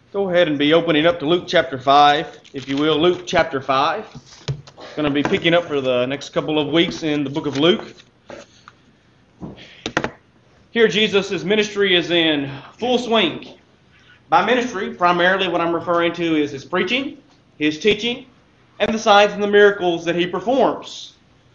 Go ahead and be opening up to Luke chapter 5, if you will. Luke chapter 5. Going to be picking up for the next couple of weeks in the book of Luke. Here Jesus' ministry is in full swing. By ministry, primarily what I'm referring to is his preaching, his teaching, and the signs and the miracles that he performs.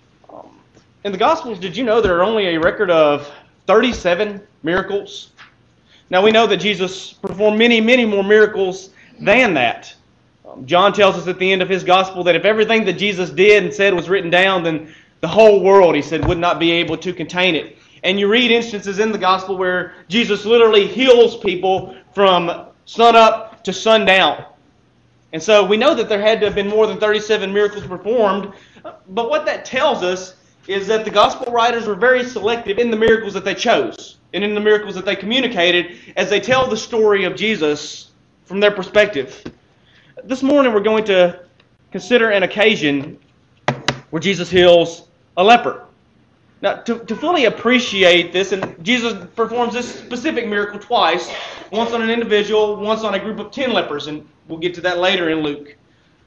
In the Gospels, did you know there are only a record of 37 miracles? Now we know that Jesus performed many, many more miracles than that. John tells us at the end of his gospel that if everything that Jesus did and said was written down, then the whole world, he said, would not be able to contain it. And you read instances in the gospel where Jesus literally heals people from sun up to sundown. And so we know that there had to have been more than 37 miracles performed. But what that tells us is that the gospel writers were very selective in the miracles that they chose and in the miracles that they communicated as they tell the story of Jesus from their perspective. This morning we're going to consider an occasion where Jesus heals a leper. Now, to fully appreciate this, and Jesus performs this specific miracle twice, once on an individual, once on a group of 10 lepers, and we'll get to that later in Luke.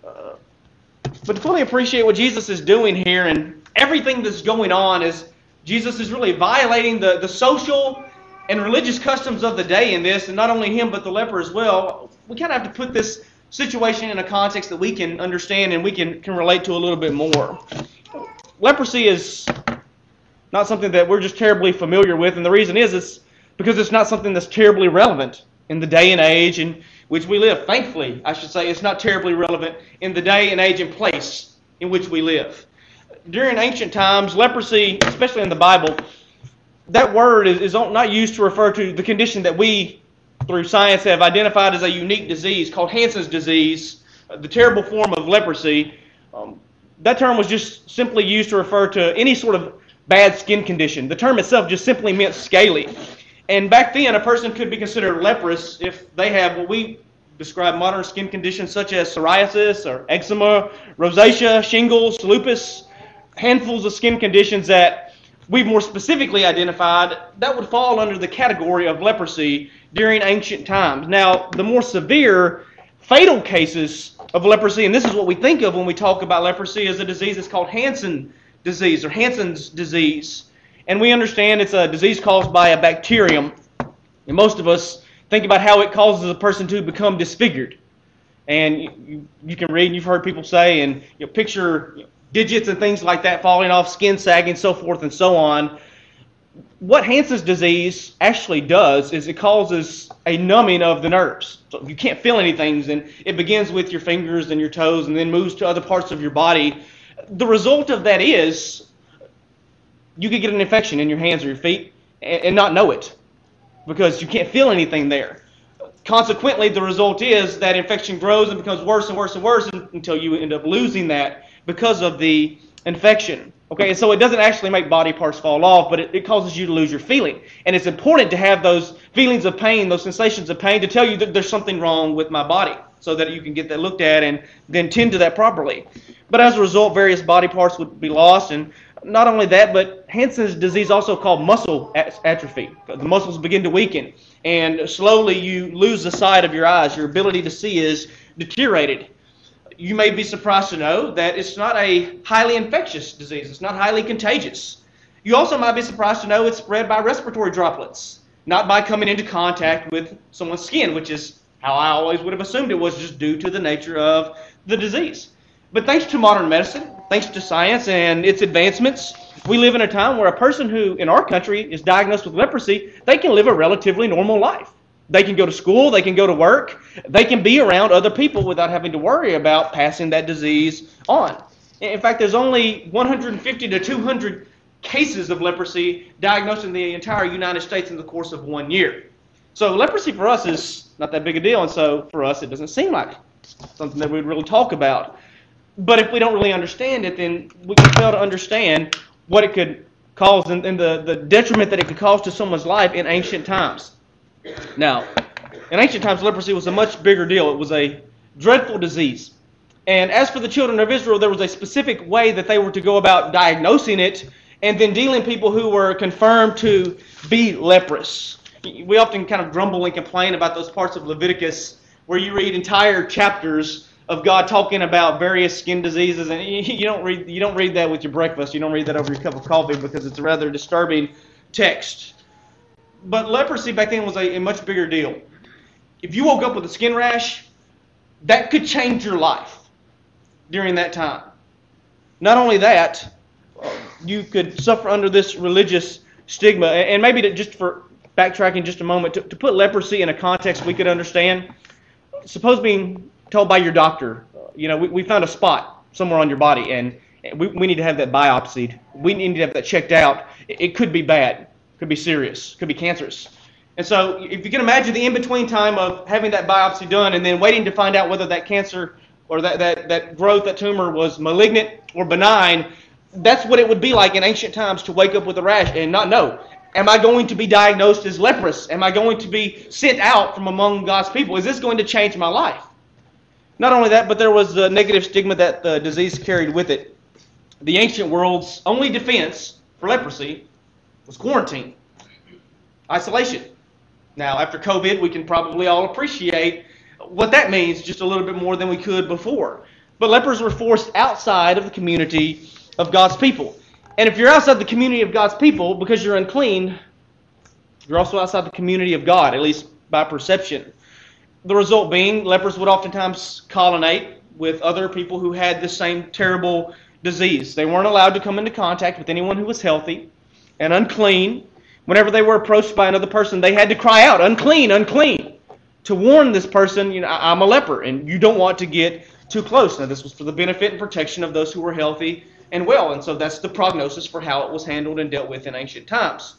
But to fully appreciate what Jesus is doing here and everything that's going on is Jesus is really violating the social and religious customs of the day in this, and not only him but the leper as well. We kind of have to put this situation in a context that we can understand and we can relate to a little bit more. Leprosy is not something that we're just terribly familiar with, and the reason is it's because it's not something that's terribly relevant in the day and age in which we live. Thankfully, I should say, it's not terribly relevant in the day and age and place in which we live. During ancient times, leprosy, especially in the Bible, that word is not used to refer to the condition that we, through science, have identified as a unique disease called Hansen's disease, the terrible form of leprosy. That term was just simply used to refer to any sort of bad skin condition. The term itself just simply meant scaly. And back then, a person could be considered leprous if they have what we describe modern skin conditions such as psoriasis or eczema, rosacea, shingles, lupus, handfuls of skin conditions that we've more specifically identified that would fall under the category of leprosy during ancient times. Now, the more severe, fatal cases of leprosy, and this is what we think of when we talk about leprosy, is a disease that's called Hansen disease or Hansen's disease. And we understand it's a disease caused by a bacterium. And most of us think about how it causes a person to become disfigured. And you can read, and you've heard people say, and picture digits and things like that falling off, skin sagging, so forth and so on. What Hansen's disease actually does is it causes a numbing of the nerves. So you can't feel anything, and it begins with your fingers and your toes and then moves to other parts of your body. The result of that is you could get an infection in your hands or your feet and not know it because you can't feel anything there. Consequently, the result is that infection grows and becomes worse and worse and worse until you end up losing that because of the infection. Okay, and so it doesn't actually make body parts fall off, but it causes you to lose your feeling. And it's important to have those feelings of pain, those sensations of pain, to tell you that there's something wrong with my body so that you can get that looked at and then tend to that properly. But as a result, various body parts would be lost, and not only that, but Hansen's disease also called muscle atrophy. The muscles begin to weaken, and slowly you lose the sight of your eyes. Your ability to see is deteriorated. You may be surprised to know that it's not a highly infectious disease. It's not highly contagious. You also might be surprised to know it's spread by respiratory droplets, not by coming into contact with someone's skin, which is how I always would have assumed it was just due to the nature of the disease. But thanks to modern medicine, thanks to science and its advancements, we live in a time where a person who, in our country, is diagnosed with leprosy, they can live a relatively normal life. They can go to school, they can go to work, they can be around other people without having to worry about passing that disease on. In fact, there's only 150 to 200 cases of leprosy diagnosed in the entire United States in the course of 1 year. So leprosy for us is not that big a deal, and so for us it doesn't seem like something that we'd really talk about. But if we don't really understand it, then we can fail to understand what it could cause and the detriment that it could cause to someone's life in ancient times. Now, in ancient times, leprosy was a much bigger deal. It was a dreadful disease. And as for the children of Israel, there was a specific way that they were to go about diagnosing it and then dealing people who were confirmed to be leprous. We often kind of grumble and complain about those parts of Leviticus where you read entire chapters of God talking about various skin diseases, and you don't read that with your breakfast. You don't read that over your cup of coffee because it's a rather disturbing text. But leprosy back then was a much bigger deal. If you woke up with a skin rash, that could change your life during that time. Not only that, you could suffer under this religious stigma. And maybe just for backtracking just a moment, to put leprosy in a context we could understand, suppose being told by your doctor, we found a spot somewhere on your body and we need to have that biopsied. We need to have that checked out. It could be bad, could be serious, could be cancerous. And so if you can imagine the in-between time of having that biopsy done and then waiting to find out whether that cancer or that growth, that tumor was malignant or benign, that's what it would be like in ancient times to wake up with a rash and not know. Am I going to be diagnosed as leprous? Am I going to be sent out from among God's people? Is this going to change my life? Not only that, but there was the negative stigma that the disease carried with it. The ancient world's only defense for leprosy was quarantine, isolation. Now, after COVID, we can probably all appreciate what that means just a little bit more than we could before. But lepers were forced outside of the community of God's people. And if you're outside the community of God's people because you're unclean, you're also outside the community of God, at least by perception. The result being, lepers would oftentimes colonate with other people who had the same terrible disease. They weren't allowed to come into contact with anyone who was healthy and unclean. Whenever they were approached by another person, they had to cry out, "Unclean, unclean," to warn this person, I'm a leper, and you don't want to get too close. Now, this was for the benefit and protection of those who were healthy and well, and so that's the prognosis for how it was handled and dealt with in ancient times.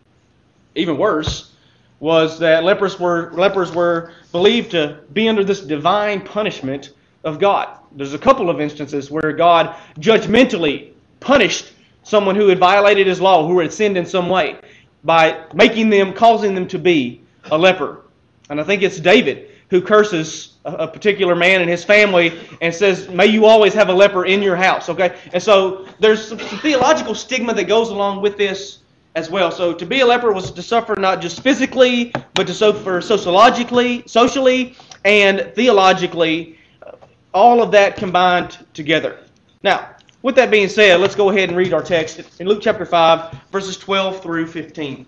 Even worse was that lepers were believed to be under this divine punishment of God. There's a couple of instances where God judgmentally punished someone who had violated his law, who had sinned in some way, by causing them to be a leper. And I think it's David who curses a particular man and his family and says, "May you always have a leper in your house." Okay, and so there's some theological stigma that goes along with this as well. So to be a leper was to suffer not just physically, but to suffer socially, and theologically, all of that combined together. Now, with that being said, let's go ahead and read our text in Luke chapter 5, verses 12 through 15.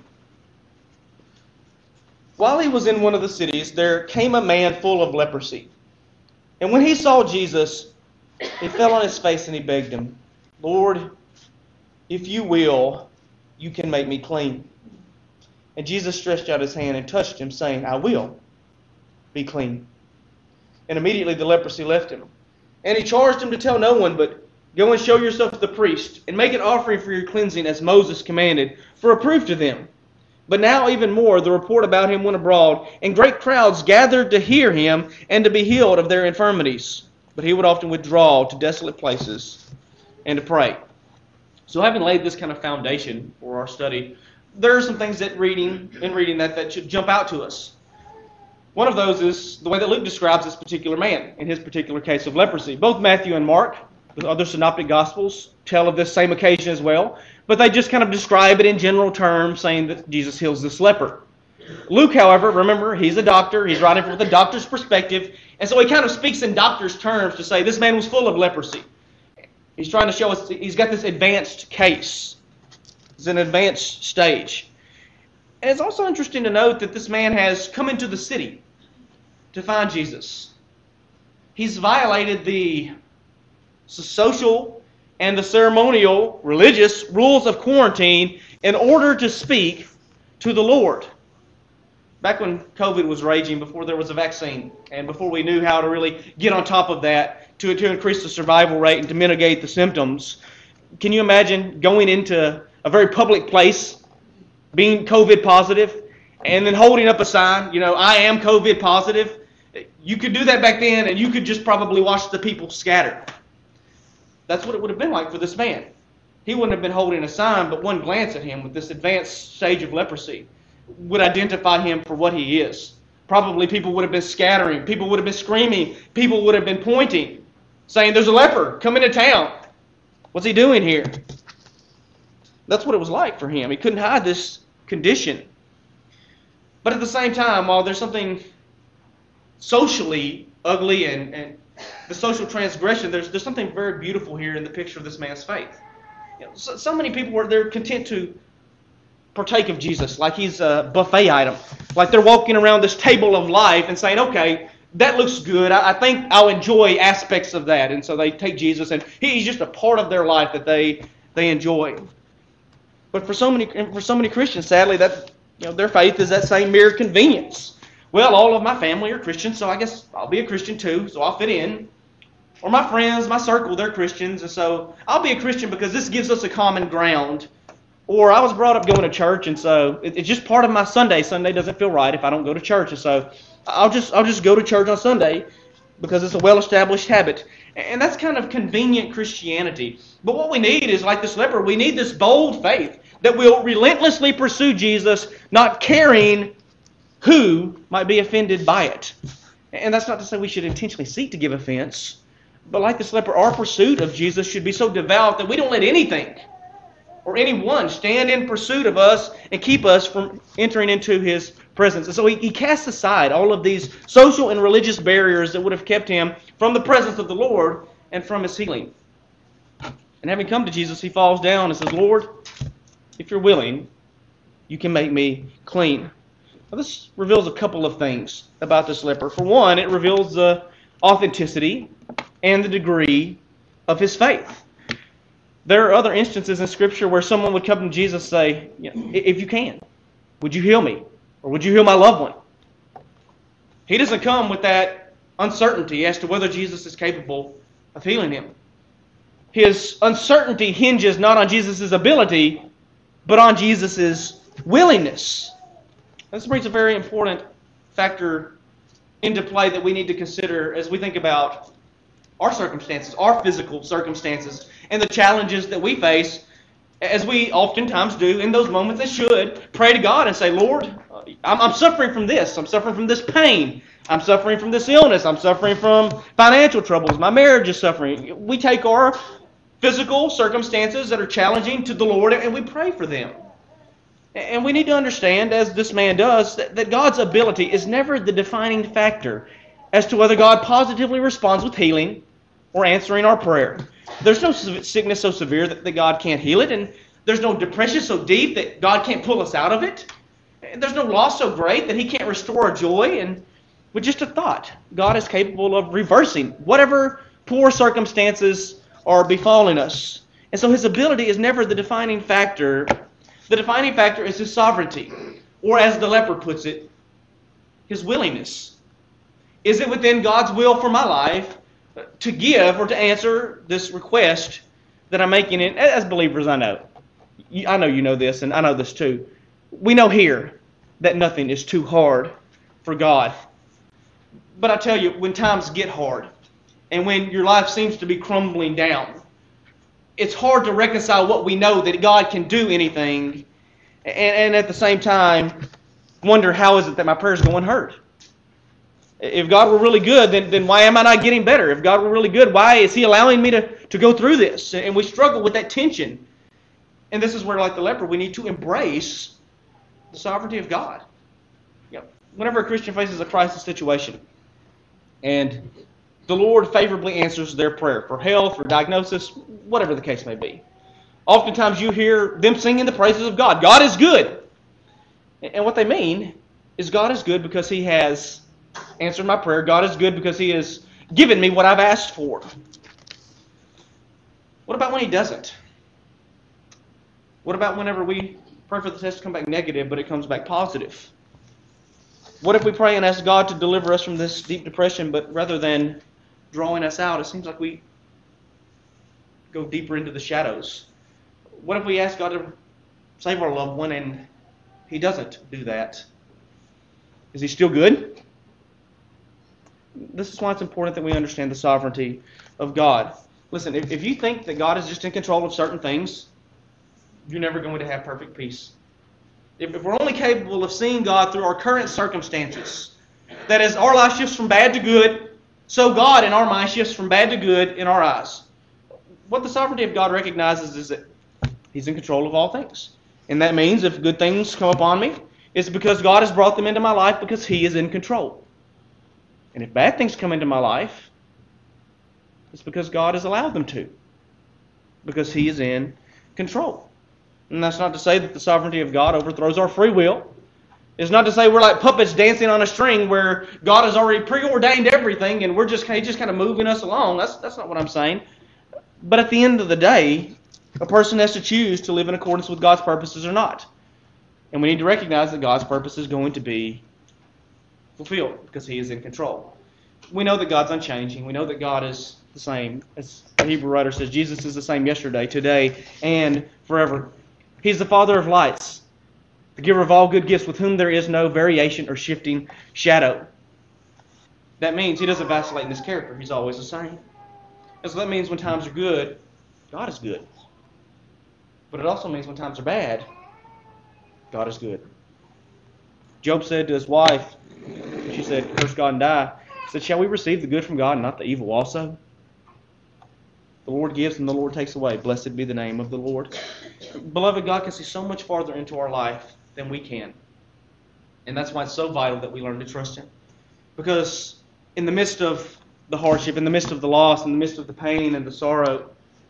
While he was in one of the cities, there came a man full of leprosy. And when he saw Jesus, he fell on his face and he begged him, "Lord, if you will, you can make me clean." And Jesus stretched out his hand and touched him, saying, "I will be clean." And immediately the leprosy left him. And he charged him to tell no one, but go and show yourself to the priest, and make an offering for your cleansing as Moses commanded, for a proof to them. But now even more, the report about him went abroad, and great crowds gathered to hear him and to be healed of their infirmities. But he would often withdraw to desolate places and to pray. So having laid this kind of foundation for our study, there are some things that reading that should jump out to us. One of those is the way that Luke describes this particular man in his particular case of leprosy. Both Matthew and Mark, the other synoptic gospels, tell of this same occasion as well, but they just kind of describe it in general terms, saying that Jesus heals this leper. Luke, however, remember, he's a doctor. He's writing from the doctor's perspective, and so he kind of speaks in doctor's terms to say this man was full of leprosy. He's trying to show us he's got this advanced case. It's an advanced stage. And it's also interesting to note that this man has come into the city to find Jesus. He's violated the social and the ceremonial, religious rules of quarantine in order to speak to the Lord. Back when COVID was raging, before there was a vaccine, and before we knew how to really get on top of that to increase the survival rate and to mitigate the symptoms, can you imagine going into a very public place, being COVID positive, and then holding up a sign, I am COVID positive? You could do that back then, and you could just probably watch the people scatter. That's what it would have been like for this man. He wouldn't have been holding a sign, but one glance at him with this advanced stage of leprosy would identify him for what he is. Probably people would have been scattering. People would have been screaming. People would have been pointing, saying, "There's a leper. Come into town. What's he doing here?" That's what it was like for him. He couldn't hide this condition. But at the same time, while there's something socially ugly and the social transgression, there's something very beautiful here in the picture of this man's faith. So many people they're content to partake of Jesus like he's a buffet item, like they're walking around this table of life and saying, okay, that looks good. I think I'll enjoy aspects of that. And so they take Jesus, and he's just a part of their life that they enjoy. But for so many Christians, sadly, that their faith is that same mere convenience. Well, all of my family are Christians, so I guess I'll be a Christian too, so I'll fit in. Or my friends, my circle, they're Christians, and so I'll be a Christian because this gives us a common ground. Or I was brought up going to church, and so it's just part of my Sunday. Sunday doesn't feel right if I don't go to church, and so I'll just go to church on Sunday because it's a well-established habit. And that's kind of convenient Christianity. But what we need is, like this leper, we need this bold faith that will relentlessly pursue Jesus, not caring who might be offended by it. And that's not to say we should intentionally seek to give offense, but like this leper, our pursuit of Jesus should be so devout that we don't let anything or anyone stand in pursuit of us and keep us from entering into His presence. And so he casts aside all of these social and religious barriers that would have kept him from the presence of the Lord and from His healing. And having come to Jesus, he falls down and says, Lord, if you're willing, you can make me clean. Now, this reveals a couple of things about this leper. For one, it reveals the authenticity and the degree of his faith. There are other instances in Scripture where someone would come to Jesus and say, if you can, would you heal me? Or would you heal my loved one? He doesn't come with that uncertainty as to whether Jesus is capable of healing him. His uncertainty hinges not on Jesus' ability, but on Jesus' willingness. This brings a very important factor into play that we need to consider as we think about our circumstances, our physical circumstances, and the challenges that we face, as we oftentimes do in those moments and should pray to God and say, Lord, I'm suffering from this. I'm suffering from this pain. I'm suffering from this illness. I'm suffering from financial troubles. My marriage is suffering. We take our physical circumstances that are challenging to the Lord and we pray for them. And we need to understand, as this man does, that God's ability is never the defining factor as to whether God positively responds with healing or answering our prayer. There's no sickness so severe that God can't heal it, and there's no depression so deep that God can't pull us out of it. And there's no loss so great that He can't restore our joy. And with just a thought, God is capable of reversing whatever poor circumstances are befalling us. And so His ability is never the defining factor. The defining factor is His sovereignty, or as the leper puts it, His willingness. Is it within God's will for my life to give or to answer this request that I'm making? It as believers, I know you know this, and I know this too. We know here that nothing is too hard for God. But I tell you, when times get hard and when your life seems to be crumbling down, it's hard to reconcile what we know, that God can do anything, and at the same time wonder, how is it that my prayers go unheard? If God were really good, then why am I not getting better? If God were really good, why is He allowing me to go through this? And we struggle with that tension. And this is where, like the leper, we need to embrace the sovereignty of God. Whenever a Christian faces a crisis situation, and the Lord favorably answers their prayer for health or diagnosis, whatever the case may be, oftentimes you hear them singing the praises of God. God is good. And what they mean is God is good because He has answered my prayer. God is good because He has given me what I've asked for. What about when He doesn't? What about whenever we pray for the test to come back negative, but it comes back positive? What if we pray and ask God to deliver us from this deep depression, but rather than drawing us out, it seems like we go deeper into the shadows? What if we ask God to save our loved one and He doesn't do that? Is He still good? This is why it's important that we understand the sovereignty of God. Listen, if you think that God is just in control of certain things, you're never going to have perfect peace. If we're only capable of seeing God through our current circumstances, that as our life shifts from bad to good, so God in our mind shifts from bad to good in our eyes. What the sovereignty of God recognizes is that He's in control of all things. And that means if good things come upon me, it's because God has brought them into my life because He is in control. And if bad things come into my life, it's because God has allowed them to. Because He is in control. And that's not to say that the sovereignty of God overthrows our free will. It's not to say we're like puppets dancing on a string where God has already preordained everything and He's just kind of moving us along. That's not what I'm saying. But at the end of the day, a person has to choose to live in accordance with God's purposes or not. And we need to recognize that God's purpose is going to be fulfilled because He is in control. We know that God's unchanging. We know that God is the same. As the Hebrew writer says, Jesus is the same yesterday, today, and forever. He's the Father of lights, the giver of all good gifts, with whom there is no variation or shifting shadow. That means He doesn't vacillate in His character. He's always the same. And so that means when times are good, God is good. But it also means when times are bad, God is good. Job said to his wife, she said, curse God and die. He said, shall we receive the good from God and not the evil also? The Lord gives and the Lord takes away. Blessed be the name of the Lord. Beloved, God can see so much farther into our life than we can. And that's why it's so vital that we learn to trust Him. Because in the midst of the hardship, in the midst of the loss, in the midst of the pain and the sorrow,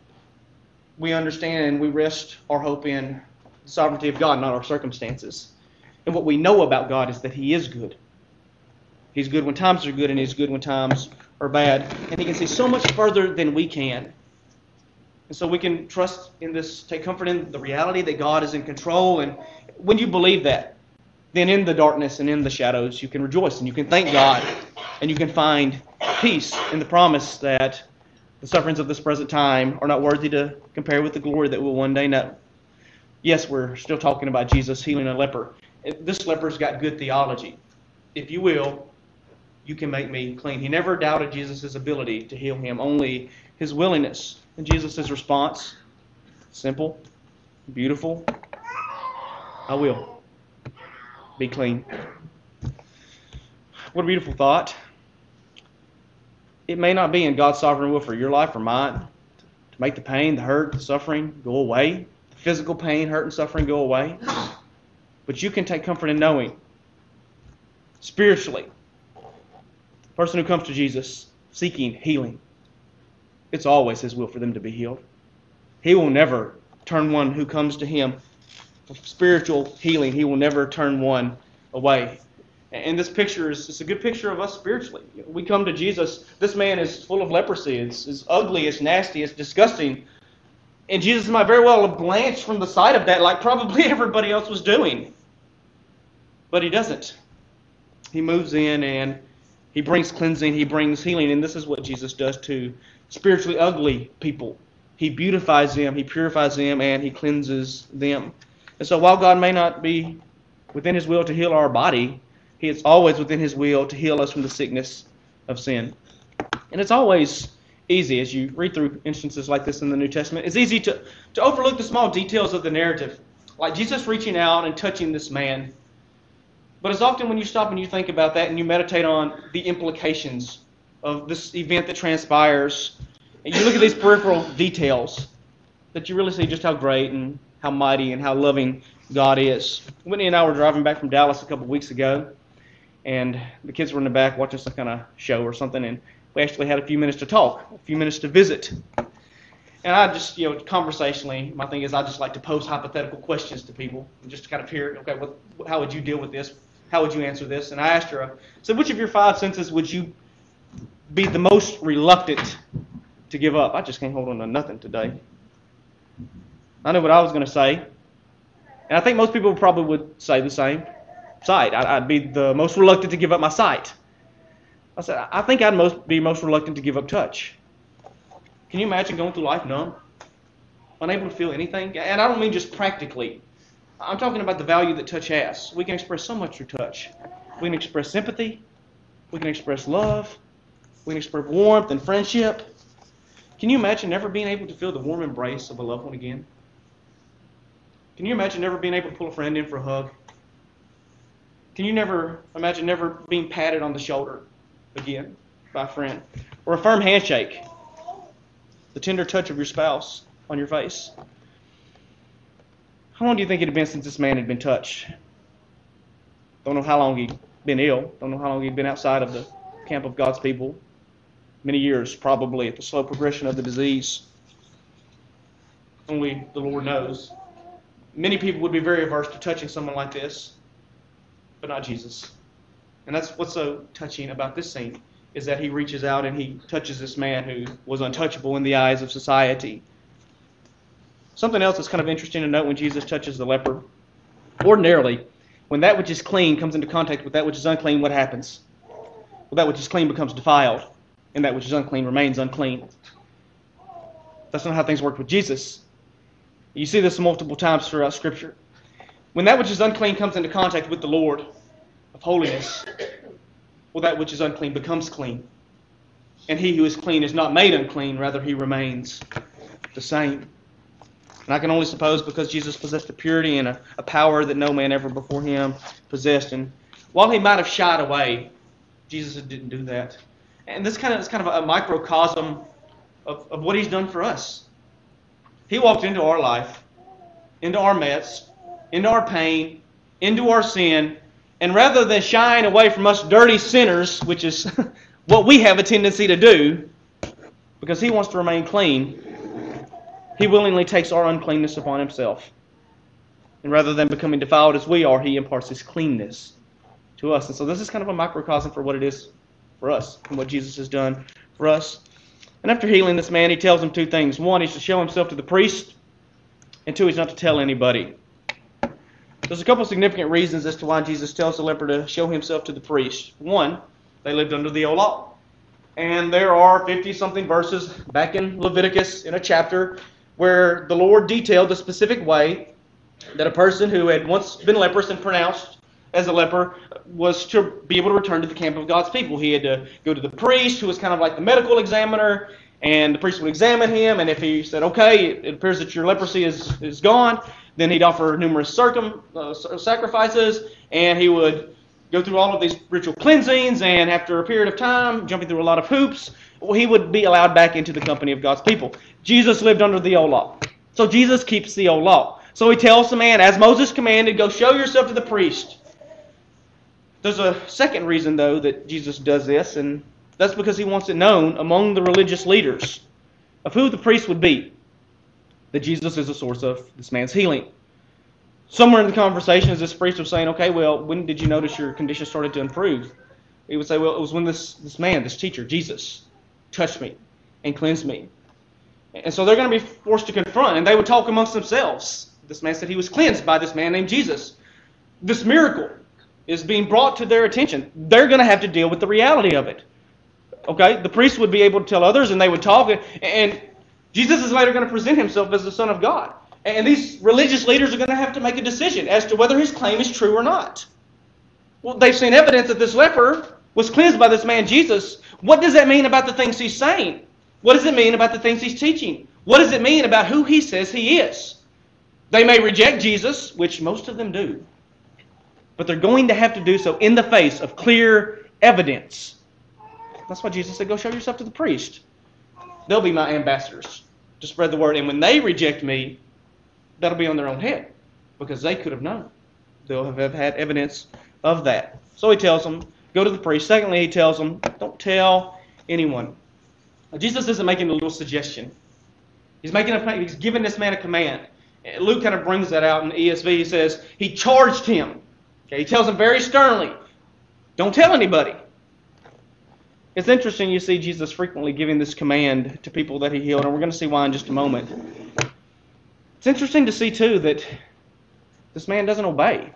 we understand and we rest our hope in the sovereignty of God, not our circumstances. And what we know about God is that He is good. He's good when times are good and He's good when times are bad. And He can see so much further than we can. And so we can trust in this, take comfort in the reality that God is in control. And when you believe that, then in the darkness and in the shadows, you can rejoice and you can thank God. And you can find peace in the promise that the sufferings of this present time are not worthy to compare with the glory that we'll one day know. Yes, we're still talking about Jesus healing a leper. This leper's got good theology. If you will, you can make me clean. He never doubted Jesus' ability to heal him, only His willingness. And Jesus' response, simple, beautiful, I will. Be clean. What a beautiful thought. It may not be in God's sovereign will for your life or mine to make the pain, the hurt, the suffering go away. The physical pain, hurt, and suffering go away. But you can take comfort in knowing, spiritually, the person who comes to Jesus seeking healing, it's always His will for them to be healed. He will never turn one who comes to Him for spiritual healing. He will never turn one away. And this picture is a good picture of us spiritually. We come to Jesus. This man is full of leprosy. It's ugly. It's nasty. It's disgusting. And Jesus might very well have blanched from the sight of that like probably everybody else was doing. But He doesn't. He moves in and He brings cleansing. He brings healing. And this is what Jesus does to spiritually ugly people. He beautifies them. He purifies them. And He cleanses them. And so while God may not be within His will to heal our body, He is always within His will to heal us from the sickness of sin. And it's always easy, as you read through instances like this in the New Testament, it's easy to overlook the small details of the narrative. Like Jesus reaching out and touching this man. But it's often when you stop and you think about that and you meditate on the implications of this event that transpires, and you look at these peripheral details, that you really see just how great and how mighty and how loving God is. Whitney and I were driving back from Dallas a couple of weeks ago, and the kids were in the back watching some kind of show or something, and we actually had a few minutes to talk, a few minutes to visit. And I just, conversationally, my thing is I just like to pose hypothetical questions to people, and just to kind of hear, okay, how would you deal with this? How would you answer this? And I asked her, I said, which of your 5 senses would you be the most reluctant to give up? I just can't hold on to nothing today. I knew what I was going to say. And I think most people probably would say the same. Sight. I'd be the most reluctant to give up my sight. I said, I think I'd be most reluctant to give up touch. Can you imagine going through life numb? Unable to feel anything? And I don't mean just practically. I'm talking about the value that touch has. We can express so much through touch. We can express sympathy. We can express love. We can express warmth and friendship. Can you imagine never being able to feel the warm embrace of a loved one again? Can you imagine never being able to pull a friend in for a hug? Can you imagine never being patted on the shoulder again by a friend? Or a firm handshake? The tender touch of your spouse on your face? How long do you think it had been since this man had been touched? Don't know how long he'd been ill. Don't know how long he'd been outside of the camp of God's people. Many years, probably, at the slow progression of the disease. Only the Lord knows. Many people would be very averse to touching someone like this, but not Jesus. And that's what's so touching about this scene, is that he reaches out and he touches this man who was untouchable in the eyes of society. Something else that's kind of interesting to note when Jesus touches the leper. Ordinarily, when that which is clean comes into contact with that which is unclean, what happens? Well, that which is clean becomes defiled, and that which is unclean remains unclean. That's not how things work with Jesus. You see this multiple times throughout Scripture. When that which is unclean comes into contact with the Lord of holiness, well, that which is unclean becomes clean. And he who is clean is not made unclean, rather he remains the same. And I can only suppose because Jesus possessed a purity and a power that no man ever before him possessed. And while he might have shied away, Jesus didn't do that. And this is kind of a microcosm of what he's done for us. He walked into our life, into our mess, into our pain, into our sin, and rather than shying away from us dirty sinners, which is what we have a tendency to do, because he wants to remain clean, he willingly takes our uncleanness upon himself. And rather than becoming defiled as we are, he imparts his cleanness to us. And so this is kind of a microcosm for what it is for us and what Jesus has done for us. And after healing this man, he tells him two things. One, he's to show himself to the priest. And two, he's not to tell anybody. There's a couple significant reasons as to why Jesus tells the leper to show himself to the priest. One, they lived under the old law. And there are 50-something verses back in Leviticus in a chapter where the Lord detailed the specific way that a person who had once been leprous and pronounced as a leper was to be able to return to the camp of God's people. He had to go to the priest, who was kind of like the medical examiner, and the priest would examine him, and if he said, okay, it appears that your leprosy is gone, then he'd offer numerous sacrifices, and he would go through all of these ritual cleansings, and after a period of time, jumping through a lot of hoops, he would be allowed back into the company of God's people. Jesus lived under the old law. So Jesus keeps the old law. So he tells the man, as Moses commanded, go show yourself to the priest. There's a second reason, though, that Jesus does this, and that's because he wants it known among the religious leaders of who the priest would be, that Jesus is the source of this man's healing. Somewhere in the conversation, as this priest was saying, okay, well, when did you notice your condition started to improve? He would say, well, it was when this man, this teacher, Jesus, touched me and cleansed me. And so they're going to be forced to confront, and they would talk amongst themselves. This man said he was cleansed by this man named Jesus. This miracle is being brought to their attention. They're going to have to deal with the reality of it. Okay, the priest would be able to tell others, and they would talk, and Jesus is later going to present himself as the Son of God. And these religious leaders are going to have to make a decision as to whether his claim is true or not. Well, they've seen evidence that this leper was cleansed by this man Jesus. What does that mean about the things he's saying? What does it mean about the things he's teaching? What does it mean about who he says he is? They may reject Jesus, which most of them do. But they're going to have to do so in the face of clear evidence. That's why Jesus said, go show yourself to the priest. They'll be my ambassadors to spread the word. And when they reject me, that'll be on their own head, because they could have known. They'll have had evidence of that. So he tells them, go to the priest. Secondly, he tells them, don't tell anyone. Now, Jesus isn't making a little suggestion. He's giving this man a command. Luke kind of brings that out in the ESV. He says, he charged him. Okay, he tells him very sternly, don't tell anybody. It's interesting you see Jesus frequently giving this command to people that he healed, and we're going to see why in just a moment. It's interesting to see, too, that this man doesn't obey.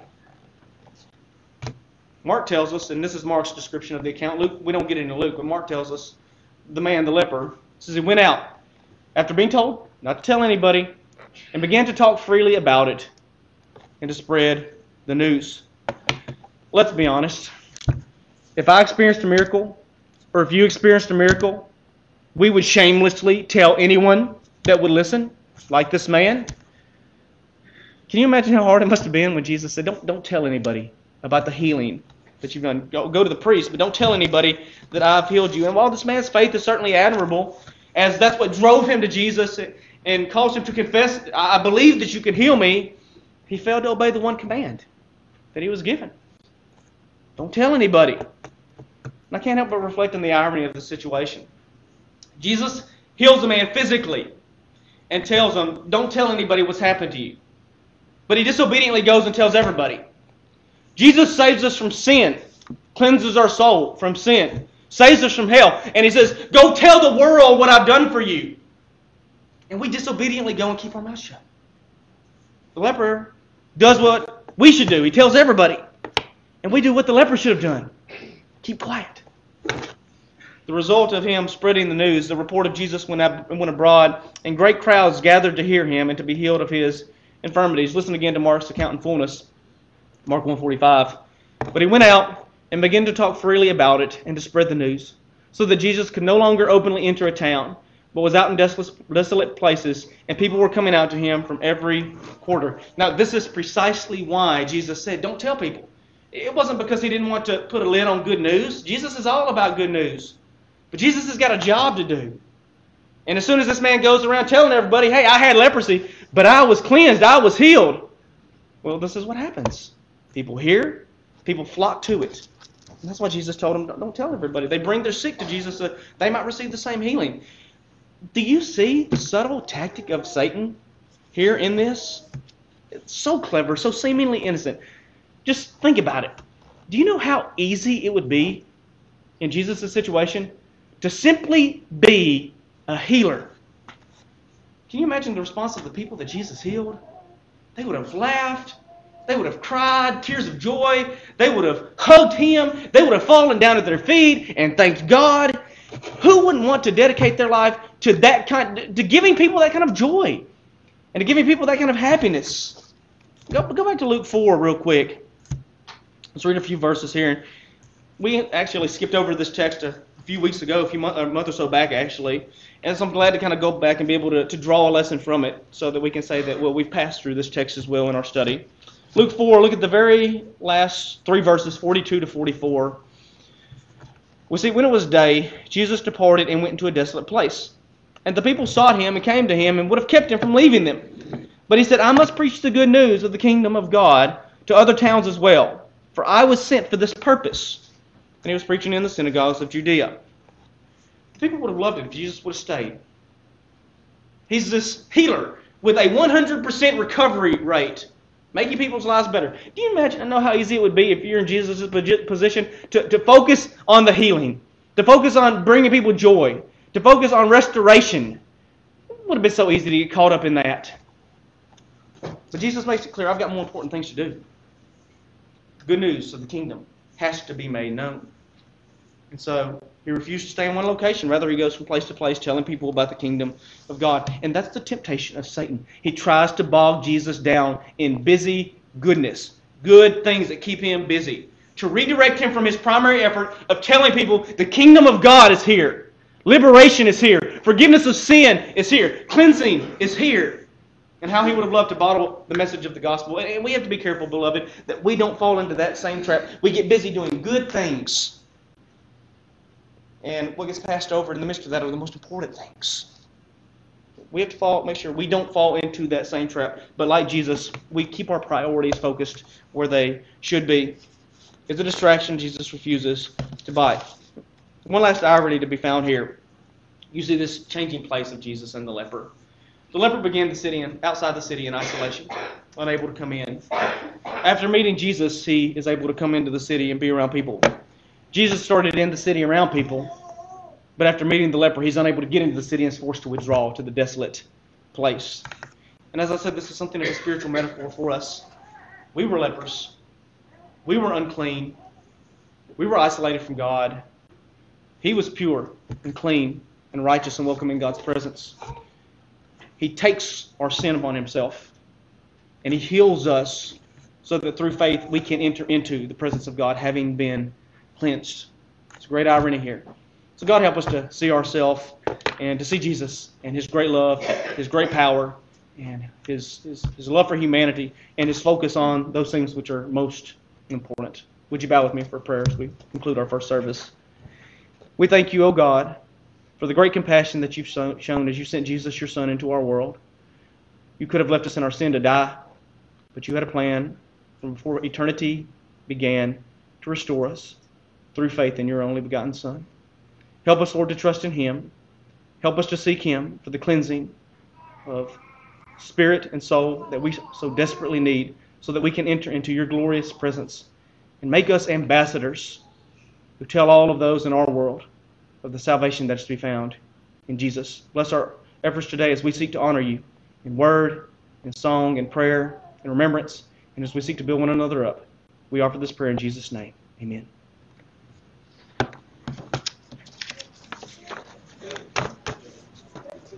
Mark tells us, and this is Mark's description of the account. Luke, we don't get into Luke, but Mark tells us the man, the leper, says he went out after being told not to tell anybody and began to talk freely about it and to spread the news. Let's be honest. If I experienced a miracle, or if you experienced a miracle, we would shamelessly tell anyone that would listen, like this man. Can you imagine how hard it must have been when Jesus said, don't tell anybody about the healing that you've done. Go to the priest, but don't tell anybody that I've healed you. And while this man's faith is certainly admirable, as that's what drove him to Jesus and caused him to confess, I believe that you can heal me, he failed to obey the one command that he was given. Don't tell anybody. And I can't help but reflect on the irony of the situation. Jesus heals the man physically and tells him, don't tell anybody what's happened to you. But he disobediently goes and tells everybody. Jesus saves us from sin, cleanses our soul from sin, saves us from hell. And he says, go tell the world what I've done for you. And we disobediently go and keep our mouth shut. The leper does what we should do. He tells everybody. And we do what the leper should have done. Keep quiet. The result of him spreading the news, the report of Jesus went abroad, and great crowds gathered to hear him and to be healed of his infirmities. Listen again to Mark's account in fullness. Mark 1:45. But he went out and began to talk freely about it and to spread the news, so that Jesus could no longer openly enter a town, but was out in desolate places, and people were coming out to him from every quarter. Now, this is precisely why Jesus said, don't tell people. It wasn't because he didn't want to put a lid on good news. Jesus is all about good news. But Jesus has got a job to do. And as soon as this man goes around telling everybody, hey, I had leprosy, but I was cleansed, I was healed. Well, this is what happens. People hear, people flock to it. And that's why Jesus told them, don't tell everybody. They bring their sick to Jesus so they might receive the same healing. Do you see the subtle tactic of Satan here in this? It's so clever, so seemingly innocent. Just think about it. Do you know how easy it would be in Jesus' situation to simply be a healer? Can you imagine the response of the people that Jesus healed? They would have laughed. They would have cried, tears of joy. They would have hugged him. They would have fallen down at their feet and thanked God. Who wouldn't want to dedicate their life to to giving people that kind of joy and to giving people that kind of happiness? Go back to Luke 4 real quick. Let's read a few verses here. We actually skipped over this text a few weeks ago, a month or so back actually. And so I'm glad to kind of go back and be able to draw a lesson from it so that we can say that, well, we've passed through this text as well in our study. Luke 4, look at the very last 3 verses, 42 to 44. We see, when it was day, Jesus departed and went into a desolate place. And the people sought him and came to him and would have kept him from leaving them. But he said, I must preach the good news of the kingdom of God to other towns as well, for I was sent for this purpose. And he was preaching in the synagogues of Judea. People would have loved it if Jesus would have stayed. He's this healer with a 100% recovery rate, making people's lives better. Do you imagine? I know how easy it would be if you're in Jesus' position to focus on the healing, to focus on bringing people joy, to focus on restoration. It would have been so easy to get caught up in that. But Jesus makes it clear, I've got more important things to do. The good news of the kingdom has to be made known. And so he refused to stay in one location. Rather, he goes from place to place telling people about the kingdom of God. And that's the temptation of Satan. He tries to bog Jesus down in busy goodness, good things that keep him busy, to redirect him from his primary effort of telling people the kingdom of God is here. Liberation is here. Forgiveness of sin is here. Cleansing is here. And how he would have loved to bottle the message of the gospel. And we have to be careful, beloved, that we don't fall into that same trap. We get busy doing good things. And what gets passed over in the midst of that are the most important things. We have to make sure we don't fall into that same trap. But like Jesus, we keep our priorities focused where they should be. It's a distraction Jesus refuses to buy. One last irony to be found here. You see this changing place of Jesus and the leper. The leper began outside the city in isolation, unable to come in. After meeting Jesus, he is able to come into the city and be around people. Jesus started in the city around people, but after meeting the leper, he's unable to get into the city and is forced to withdraw to the desolate place. And as I said, this is something of a spiritual metaphor for us. We were lepers. We were unclean. We were isolated from God. He was pure and clean and righteous and welcome in God's presence. He takes our sin upon himself, and he heals us so that through faith we can enter into the presence of God, having been cleansed. It's a great irony here. So God help us to see ourselves and to see Jesus and his great love, his great power, and his love for humanity, and his focus on those things which are most important. Would you bow with me for prayer as we conclude our first service? We thank you, O God, for the great compassion that you've shown as you sent Jesus, your Son, into our world. You could have left us in our sin to die, but you had a plan from before eternity began to restore us, through faith in your only begotten Son. Help us, Lord, to trust in Him. Help us to seek Him for the cleansing of spirit and soul that we so desperately need, so that we can enter into your glorious presence and make us ambassadors who tell all of those in our world of the salvation that is to be found in Jesus. Bless our efforts today as we seek to honor you in word, in song, in prayer, in remembrance, and as we seek to build one another up. We offer this prayer in Jesus' name. Amen.